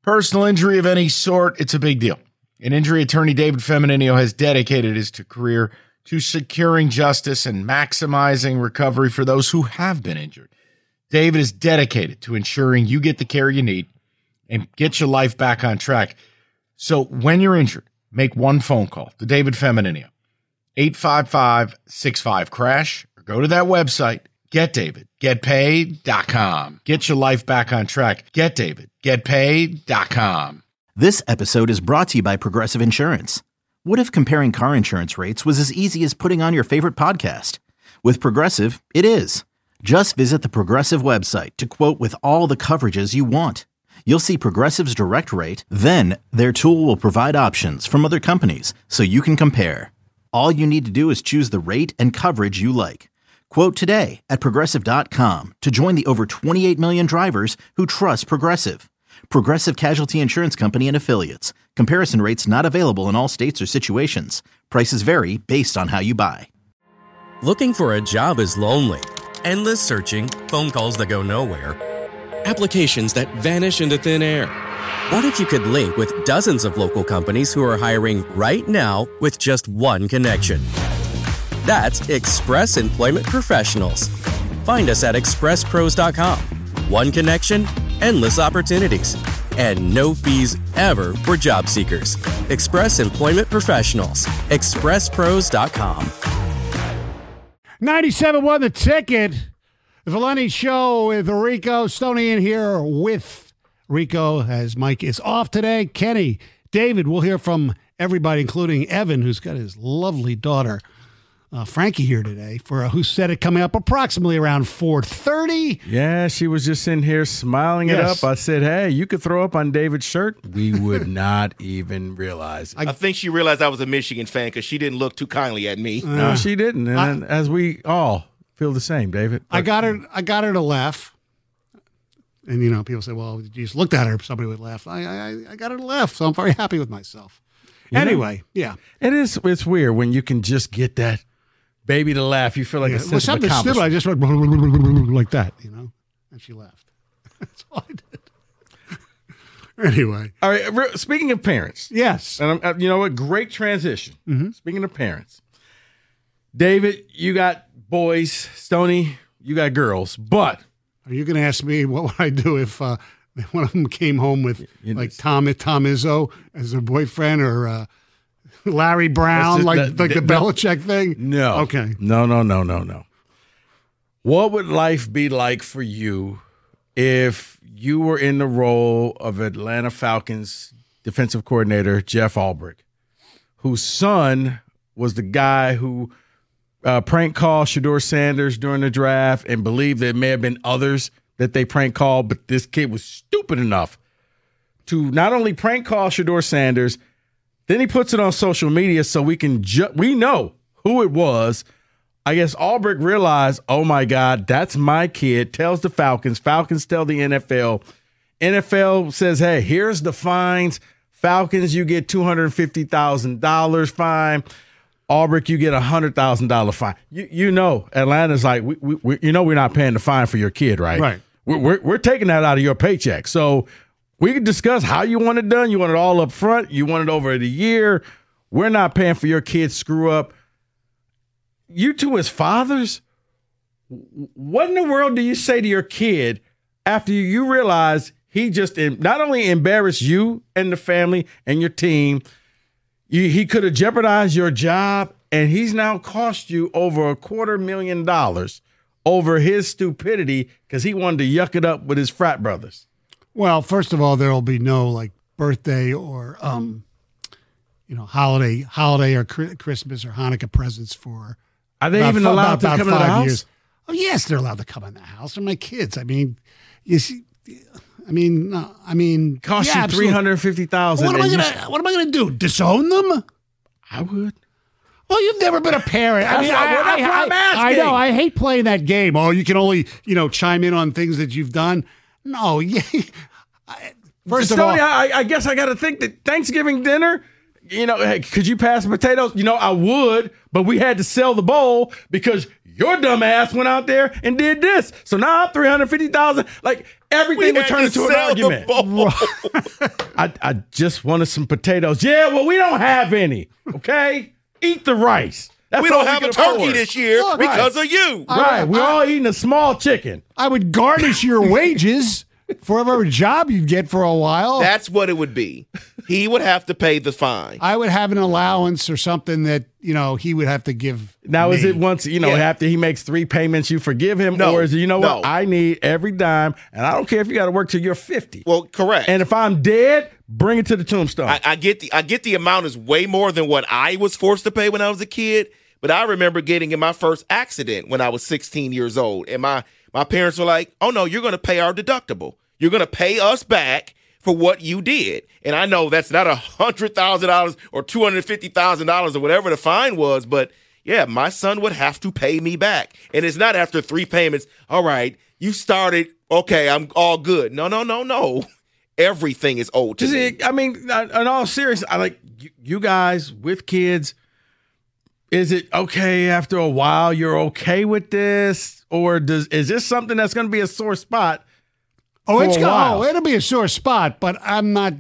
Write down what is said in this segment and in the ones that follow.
Personal injury of any sort, it's a big deal. And injury attorney David Femmininio has dedicated his career to securing justice and maximizing recovery for those who have been injured. David is dedicated to ensuring you get the care you need and get your life back on track. So when you're injured, make one phone call to David Femmininio, 855-65-CRASH, or go to that website, GetDavidGetPaid.com. Get your life back on track. GetDavidGetPaid.com. This episode is brought to you by Progressive Insurance. What if comparing car insurance rates was as easy as putting on your favorite podcast? With Progressive, it is. Just visit the Progressive website to quote with all the coverages you want. You'll see Progressive's direct rate, then their tool will provide options from other companies so you can compare. All you need to do is choose the rate and coverage you like. Quote today at Progressive.com to join the over 28 million drivers who trust Progressive. Progressive Casualty Insurance Company and Affiliates. Comparison rates not available in all states or situations. Prices vary based on how you buy. Looking for a job is lonely. Endless searching, phone calls that go nowhere, applications that vanish into thin air. What if you could link with dozens of local companies who are hiring right now with just one connection? That's Express Employment Professionals. Find us at expresspros.com. One connection, endless opportunities, and no fees ever for job seekers. Express Employment Professionals. expresspros.com. 97.1 The Ticket. The Valenti Show with Rico. Stoney in here with Rico as Mike is off today. Kenny, David, we'll hear from everybody, including Evan, who's got his lovely daughter, Frankie, here today for Who Said It, coming up approximately around 4:30. Yeah, she was just in here smiling it up. I said, hey, you could throw up on David's shirt. We would not even realize it. I think she realized I was a Michigan fan because she didn't look too kindly at me. No, she didn't. And as we all feel the same, David. I got her to laugh. And, people say, well, you just looked at her, somebody would laugh. I got her to laugh, so I'm very happy with myself. Anyway, yeah. It's weird when you can just get that baby to laugh. You feel like a sense of accomplishment. Stupid. I just went like that, and she laughed. That's all I did. Anyway. All right, speaking of parents. Yes. And you know what? Great transition. Mm-hmm. Speaking of parents. David, you got boys. Stoney, you got girls. But are you going to ask me what would I do if one of them came home with like Tom Izzo as their boyfriend, or Larry Brown, the Belichick thing? No. Okay. No. What would life be like for you if you were in the role of Atlanta Falcons defensive coordinator Jeff Ulbrich, whose son was the guy who prank called Shedeur Sanders during the draft and believed there may have been others that they prank called, but this kid was stupid enough to not only prank call Shedeur Sanders, then he puts it on social media so we know who it was. I guess Ulbrich realized, oh my God, that's my kid. Tells the Falcons. Falcons tell the NFL. NFL says, hey, here's the fines. Falcons, you get $250,000 fine. Ulbrich, you get $100,000 fine. Atlanta's like, we're not paying the fine for your kid, right? Right. We're taking that out of your paycheck. So we can discuss how you want it done. You want it all up front. You want it over the year. We're not paying for your kid's screw up. You two as fathers, what in the world do you say to your kid after you realize he just not only embarrassed you and the family and your team, he could have jeopardized your job, and he's now cost you over $250,000 over his stupidity because he wanted to yuck it up with his frat brothers? Well, first of all, there will be no birthday or holiday or Christmas or Hanukkah presents for. Are they even allowed to come in the house? Years. Oh yes, they're allowed to come in the house. They're my kids. I mean, you see. Cost you $350,000. What am I gonna do? Disown them? I would. Well, you've never been a parent. I'm asking. I know. I hate playing that game. Oh, you can only chime in on things that you've done. No, First of all, I guess I got to think that Thanksgiving dinner. Hey, could you pass the potatoes? I would, but we had to sell the bowl because your dumb ass went out there and did this. So now I'm $350,000. Like everything would turn into an argument. I just wanted some potatoes. Yeah, well, we don't have any. Okay? Eat the rice. We don't have a turkey this year because of you. Right. We're all eating a small chicken. I would garnish your wages for whatever job you'd get for a while. That's what it would be. He would have to pay the fine. I would have an allowance or something that, he would have to give. Now, me. Is it once, after he makes 3 payments, you forgive him? No, or is it, no. what? I need every dime, and I don't care if you got to work till you're 50. Well, correct. And if I'm dead, bring it to the tombstone. I get the amount is way more than what I was forced to pay when I was a kid. But I remember getting in my first accident when I was 16 years old. And my parents were like, oh, no, you're going to pay our deductible. You're going to pay us back for what you did. And I know that's not $100,000 or $250,000 or whatever the fine was. But, yeah, my son would have to pay me back. And it's not after 3 payments. All right, you started. Okay, I'm all good. No. Everything is owed to me. I mean, in all seriousness, I like you guys with kids. Is it okay after a while you're okay with this? Or is this something that's going to be a sore spot? It'll be a sore spot, but I'm not,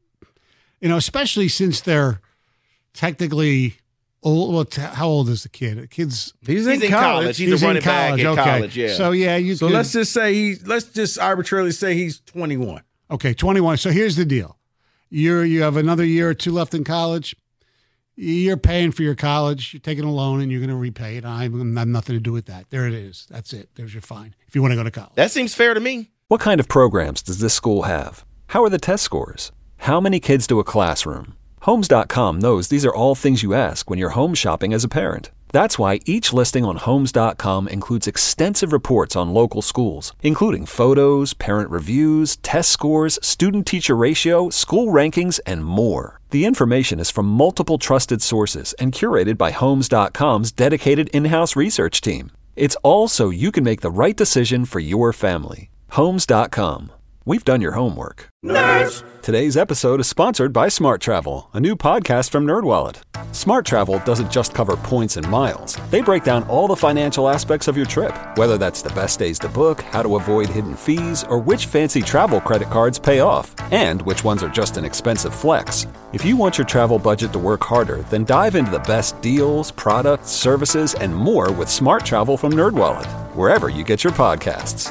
especially since they're technically old. How old is the kid? The kid's he's in college. He's a running back in college. Yeah. So yeah, let's just arbitrarily say he's 21. Okay, 21. So here's the deal: you have another year or 2 left in college. You're paying for your college. You're taking a loan and you're going to repay it. I have nothing to do with that. There it is. That's it. There's your fine. If you want to go to college, that seems fair to me. What kind of programs does this school have? How are the test scores? How many kids do a classroom? Homes.com knows these are all things you ask when you're home shopping as a parent. That's why each listing on Homes.com includes extensive reports on local schools, including photos, parent reviews, test scores, student-teacher ratio, school rankings, and more. The information is from multiple trusted sources and curated by Homes.com's dedicated in-house research team. It's all so you can make the right decision for your family. Homes.com. We've done your homework. Nerds! Today's episode is sponsored by Smart Travel, a new podcast from NerdWallet. Smart Travel doesn't just cover points and miles. They break down all the financial aspects of your trip, whether that's the best days to book, how to avoid hidden fees, or which fancy travel credit cards pay off, and which ones are just an expensive flex. If you want your travel budget to work harder, then dive into the best deals, products, services, and more with Smart Travel from NerdWallet, wherever you get your podcasts.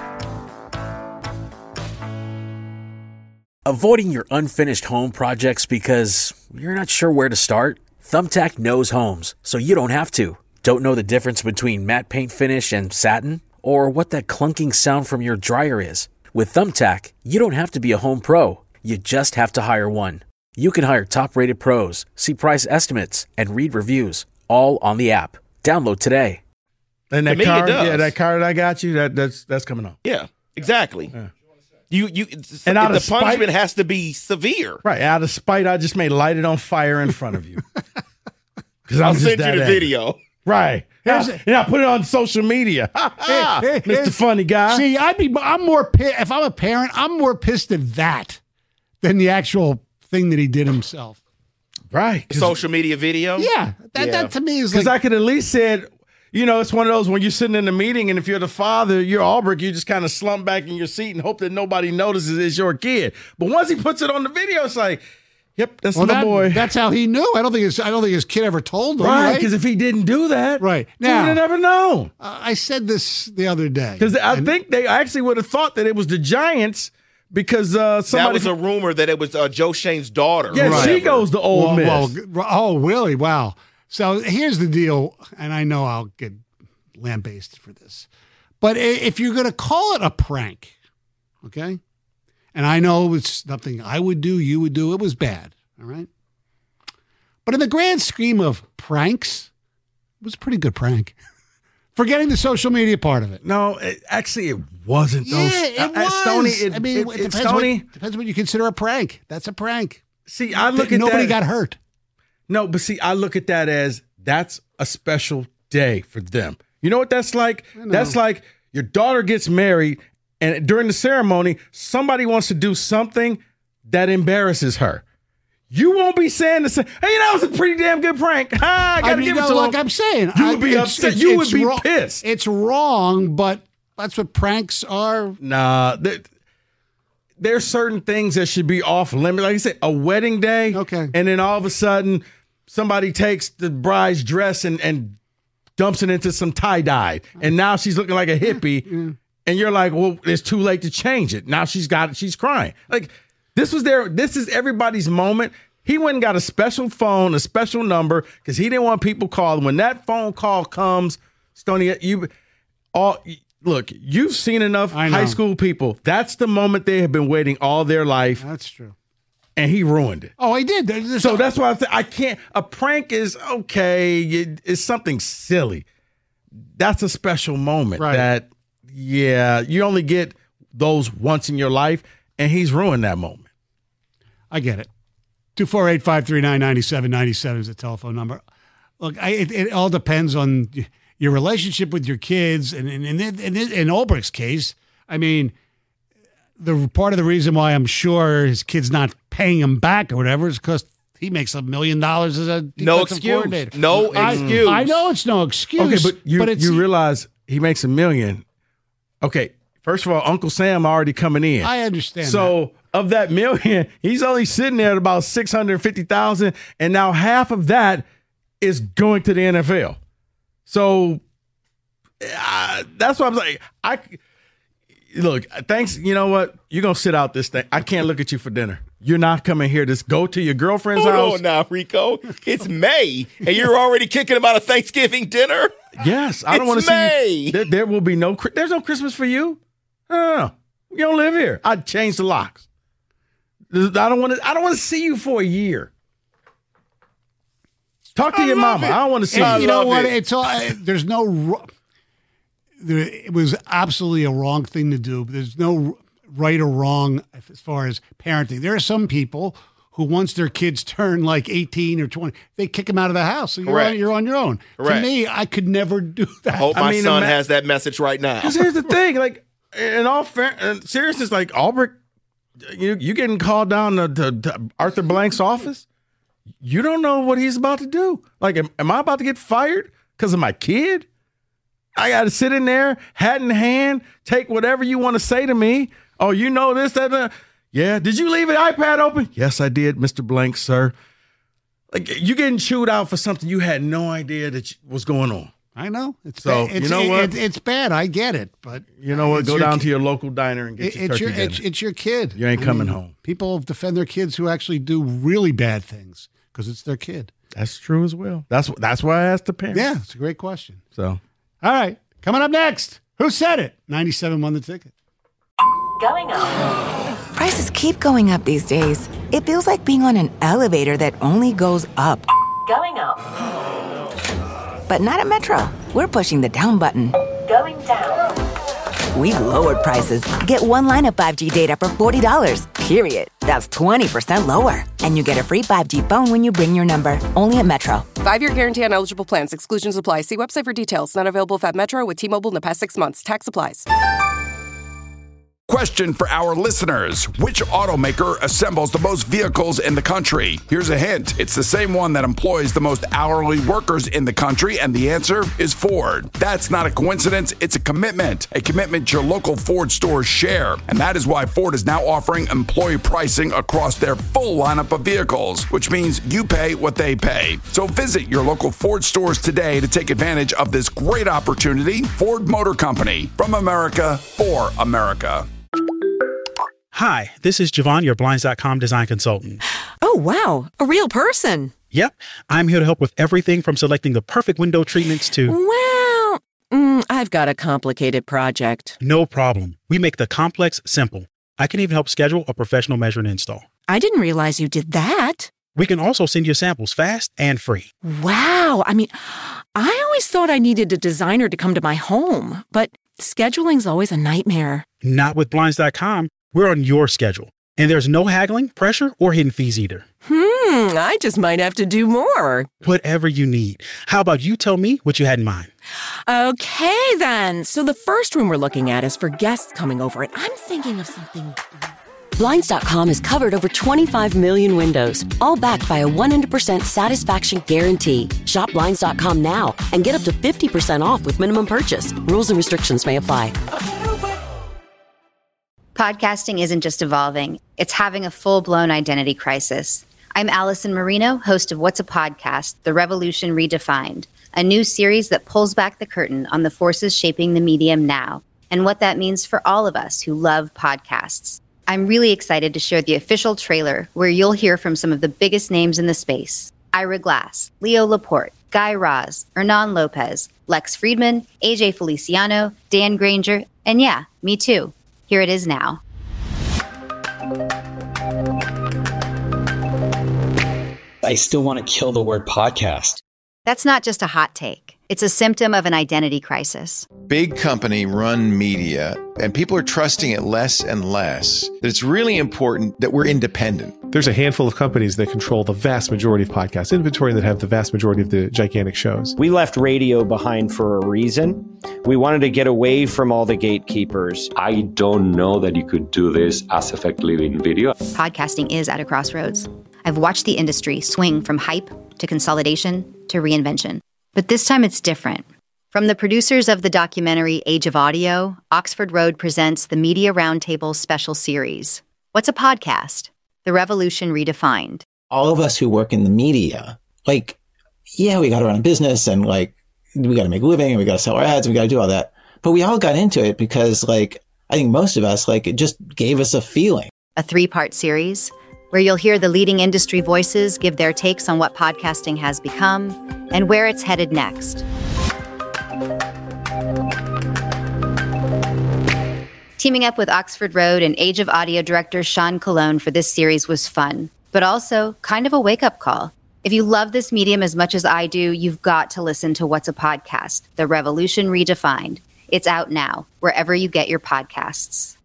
Avoiding your unfinished home projects because you're not sure where to start? Thumbtack knows homes, so you don't have to. Don't know the difference between matte paint finish and satin? Or what that clunking sound from your dryer is? With Thumbtack, you don't have to be a home pro. You just have to hire one. You can hire top-rated pros, see price estimates, and read reviews, all on the app. Download today. And that card, that card I got you, that's coming up. Yeah, exactly. Yeah. And the punishment has to be severe. Right. Out of spite, I just may light it on fire in front of you. I'll send you the video. Right. And I put it on social media. Mr. Funny Guy. See, I'm more pissed. If I'm a parent, I'm more pissed at that than the actual thing that he did himself. Right. Social media video? Yeah. That to me is like. Because I could at least said, it's one of those when you're sitting in the meeting and if you're the father, you're Albrecht, you just kind of slump back in your seat and hope that nobody notices it's your kid. But once he puts it on the video, it's like, yep, that's my boy. That's how he knew. I don't think his kid ever told him. Right, because if he didn't do that, right now, he would have never known. I said this the other day. Because I think they actually would have thought that it was the Giants because somebody. That was a rumor that it was Joe Shane's daughter. Yeah, right. She goes to Ole Miss. Oh, really? Wow. So here's the deal, and I know I'll get lambasted for this, but if you're going to call it a prank, okay, and I know it's nothing I would do, you would do, it was bad, all right? But in the grand scheme of pranks, it was a pretty good prank. Forgetting the social media part of it. No, actually, it wasn't. Yeah, it was. Stoney, it depends what you consider a prank. That's a prank. See, I look at nobody got hurt. No, but see, I look at that as that's a special day for them. You know what that's like? That's like your daughter gets married, and during the ceremony, somebody wants to do something that embarrasses her. You won't be saying the same. Hey, that was a pretty damn good prank. I gotta give it to him. Like I'm saying, you would be upset. You would be pissed. It's wrong, but that's what pranks are. Nah, there's certain things that should be off limit. Like I said, a wedding day. Okay. And then all of a sudden, somebody takes the bride's dress and dumps it into some tie-dye. And now she's looking like a hippie. Yeah. And you're like, well, it's too late to change it. Now she's got it. She's crying. Like, this is everybody's moment. He went and got a special phone, a special number, because he didn't want people calling. When that phone call comes, Stoney, look, you've seen enough high school people. That's the moment they have been waiting all their life. That's true. And he ruined it. Oh, he did. So that's why I can't. A prank is okay. It's something silly. That's a special moment. Right. That, yeah, you only get those once in your life, and he's ruined that moment. I get it. 248-539-9797 is the telephone number. Look, it all depends on your relationship with your kids. And in Ulbricht's case, I mean, the part of the reason why I'm sure his kid's not paying him back or whatever is because he makes $1 million as a defensive coordinator. No excuse. I know it's no excuse. Okay, but you realize he makes $1 million. Okay, first of all, Uncle Sam already coming in. I understand. So of that $1 million, he's only sitting there at about $650,000, and now half of that is going to the NFL. So that's what I'm saying. Look, thanks. You know what? You're going to sit out this thing. I can't look at you for dinner. You're not coming here. Just go to your girlfriend's house. Hold on now, Rico. It's May, and you're already kicking about a Thanksgiving dinner? Yes. I don't want to see you. There will be there's no Christmas for you. No. You don't live here. I'd change the locks. I don't want to see you for a year. Talk to your mama. I don't want to see you. You know what? It's all. There's no. It was absolutely a wrong thing to do. There's no right or wrong as far as parenting. There are some people who, once their kids turn like 18 or 20, they kick them out of the house. So you're on your own. Correct. To me, I could never do that. I hope my son has that message right now. Because here's the thing, like, in all seriousness, like Ulbricht, you getting called down to Arthur Blank's office. You don't know what he's about to do. Like, am I about to get fired because of my kid? I got to sit in there, hat in hand, take whatever you want to say to me. Oh, you know this, that. Yeah. Did you leave an iPad open? Yes, I did, Mr. Blank, sir. Like, you getting chewed out for something you had no idea that was going on. I know. You know what? It's bad. I get it. But you know what? Go down to your local diner and get your turkey dinner. It's your kid. You ain't coming home. People defend their kids who actually do really bad things because it's their kid. That's true as well. That's why I asked the parents. Yeah, it's a great question. So, all right. Coming up next, who said it? 97 won the ticket. Going up. Prices keep going up these days. It feels like being on an elevator that only goes up. Going up. But not at Metro. We're pushing the down button. Going down. We've lowered prices. Get one line of 5G data for $40, period. That's 20% lower. And you get a free 5G phone when you bring your number. Only at Metro. 5-year guarantee on eligible plans. Exclusions apply. See website for details. Not available at Metro with T-Mobile in the past 6 months. Tax applies. Question for our listeners. Which automaker assembles the most vehicles in the country? Here's a hint. It's the same one that employs the most hourly workers in the country, and the answer is Ford. That's not a coincidence. It's a commitment your local Ford stores share. And that is why Ford is now offering employee pricing across their full lineup of vehicles, which means you pay what they pay. So visit your local Ford stores today to take advantage of this great opportunity. Ford Motor Company, from America for America. Hi, this is Javon, your Blinds.com design consultant. Oh, wow. A real person. Yep. I'm here to help with everything from selecting the perfect window treatments to... Well, I've got a complicated project. No problem. We make the complex simple. I can even help schedule a professional measure and install. I didn't realize you did that. We can also send you samples fast and free. Wow. I mean, I always thought I needed a designer to come to my home, but scheduling's always a nightmare. Not with Blinds.com. We're on your schedule. And there's no haggling, pressure, or hidden fees either. I just might have to do more. Whatever you need. How about you tell me what you had in mind? Okay, then. So the first room we're looking at is for guests coming over, and I'm thinking of something Blinds.com has covered over 25 million windows, all backed by a 100% satisfaction guarantee. Shop Blinds.com now and get up to 50% off with minimum purchase. Rules and restrictions may apply. Podcasting isn't just evolving, it's having a full-blown identity crisis. I'm Allison Marino, host of What's a Podcast? The Revolution Redefined, a new series that pulls back the curtain on the forces shaping the medium now and what that means for all of us who love podcasts. I'm really excited to share the official trailer where you'll hear from some of the biggest names in the space. Ira Glass, Leo Laporte, Guy Raz, Hernan Lopez, Lex Friedman, AJ Feliciano, Dan Granger, and yeah, me too. Here it is now. I still want to kill the word podcast. That's not just a hot take. It's a symptom of an identity crisis. Big company run media, and people are trusting it less and less. That it's really important that we're independent. There's a handful of companies that control the vast majority of podcast inventory and that have the vast majority of the gigantic shows. We left radio behind for a reason. We wanted to get away from all the gatekeepers. I don't know that you could do this as effectively in video. Podcasting is at a crossroads. I've watched the industry swing from hype to consolidation to reinvention. But this time it's different. From the producers of the documentary Age of Audio, Oxford Road presents the Media Roundtable special series. What's a podcast? The Revolution Redefined. All of us who work in the media, we got to run a business and we got to make a living and we got to sell our ads and we got to do all that. But we all got into it because I think most of us, it just gave us a feeling. A 3-part series where you'll hear the leading industry voices give their takes on what podcasting has become and where it's headed next. Teaming up with Oxford Road and Age of Audio director Sean Colon for this series was fun, but also kind of a wake-up call. If you love this medium as much as I do, you've got to listen to What's a Podcast? The Revolution Redefined. It's out now, wherever you get your podcasts.